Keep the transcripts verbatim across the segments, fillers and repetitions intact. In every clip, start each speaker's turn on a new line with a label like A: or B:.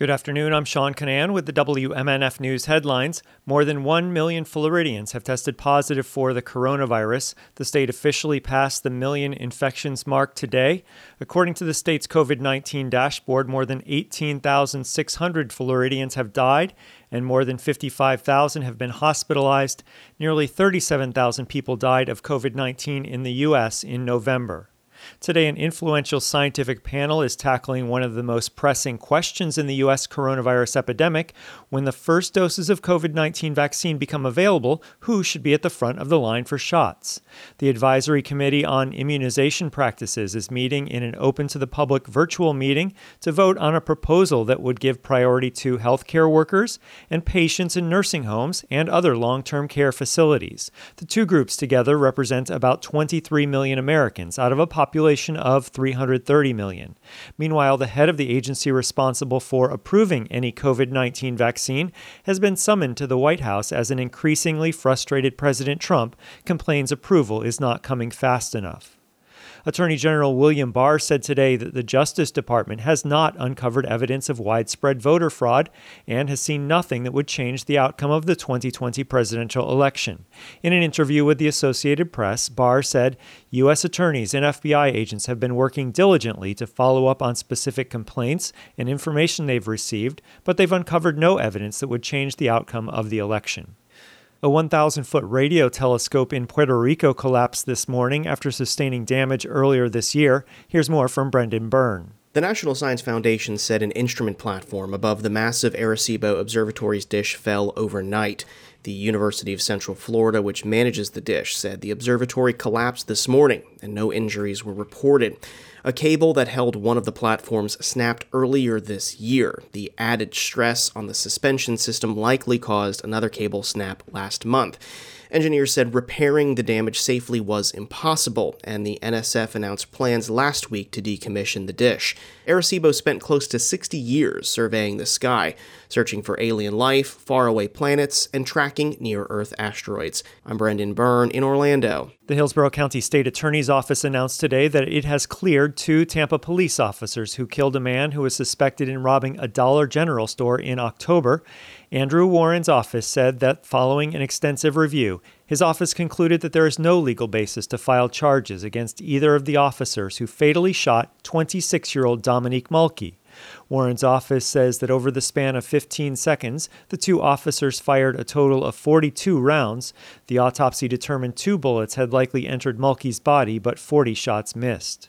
A: Good afternoon, I'm Sean Canan with the W M N F News headlines. More than one million Floridians have tested positive for the coronavirus. The state officially passed the million infections mark today. According to the state's COVID nineteen dashboard, more than eighteen thousand six hundred Floridians have died and more than fifty-five thousand have been hospitalized. Nearly thirty-seven thousand people died of COVID nineteen in the U S in November. Today, an influential scientific panel is tackling one of the most pressing questions in the U S coronavirus epidemic. When the first doses of COVID nineteen vaccine become available, who should be at the front of the line for shots? The Advisory Committee on Immunization Practices is meeting in an open-to-the-public virtual meeting to vote on a proposal that would give priority to healthcare workers and patients in nursing homes and other long-term care facilities. The two groups together represent about twenty-three million Americans out of a population population of three hundred thirty million. Meanwhile, the head of the agency responsible for approving any COVID nineteen vaccine has been summoned to the White House as an increasingly frustrated President Trump complains approval is not coming fast enough. Attorney General William Barr said today that the Justice Department has not uncovered evidence of widespread voter fraud and has seen nothing that would change the outcome of the twenty twenty presidential election. In an interview with the Associated Press, Barr said U S attorneys and F B I agents have been working diligently to follow up on specific complaints and information they've received, but they've uncovered no evidence that would change the outcome of the election. A one thousand foot radio telescope in Puerto Rico collapsed this morning after sustaining damage earlier this year. Here's more from Brendan Byrne.
B: The National Science Foundation said an instrument platform above the massive Arecibo Observatory's dish fell overnight. The University of Central Florida, which manages the dish, said the observatory collapsed this morning and no injuries were reported. A cable that held one of the platforms snapped earlier this year. The added stress on the suspension system likely caused another cable snap last month. Engineers said repairing the damage safely was impossible, and the N S F announced plans last week to decommission the dish. Arecibo spent close to sixty years surveying the sky, searching for alien life, faraway planets, and tracking near-Earth asteroids. I'm Brendan Byrne in Orlando.
A: The Hillsborough County State Attorney's Office announced today that it has cleared two Tampa police officers who killed a man who was suspected in robbing a Dollar General store in October. Andrew Warren's office said that following an extensive review, his office concluded that there is no legal basis to file charges against either of the officers who fatally shot twenty-six-year-old Dominique Mulkey. Warren's office says that over the span of fifteen seconds, the two officers fired a total of forty-two rounds. The autopsy determined two bullets had likely entered Mulkey's body, but forty shots missed.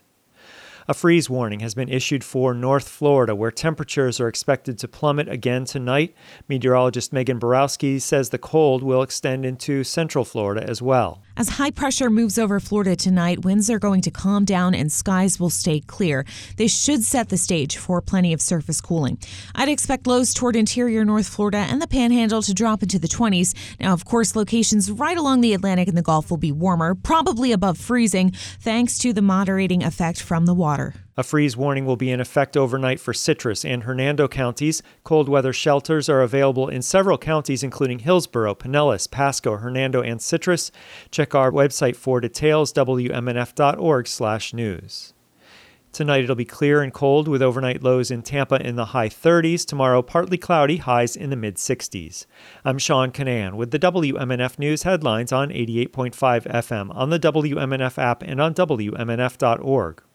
A: A freeze warning has been issued for North Florida, where temperatures are expected to plummet again tonight. Meteorologist Megan Borowski says the cold will extend into Central Florida as well.
C: As high pressure moves over Florida tonight, winds are going to calm down and skies will stay clear. They should set the stage for plenty of surface cooling. I'd expect lows toward interior North Florida and the Panhandle to drop into the twenties. Now, of course, locations right along the Atlantic and the Gulf will be warmer, probably above freezing, thanks to the moderating effect from the water.
A: A freeze warning will be in effect overnight for Citrus and Hernando counties. Cold weather shelters are available in several counties, including Hillsborough, Pinellas, Pasco, Hernando, and Citrus. Check our website for details, W M N F dot org slash news. Tonight it'll be clear and cold with overnight lows in Tampa in the high thirties. Tomorrow, partly cloudy, highs in the mid-sixties. I'm Sean Canan with the W M N F News headlines on eighty-eight point five F M, on the W M N F app, and on W M N F dot org.